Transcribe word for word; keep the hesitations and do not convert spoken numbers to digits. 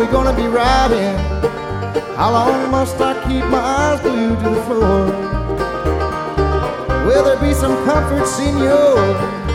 we gonna be riding? How long must I keep my eyes glued to the floor? Will there be some comfort, senor?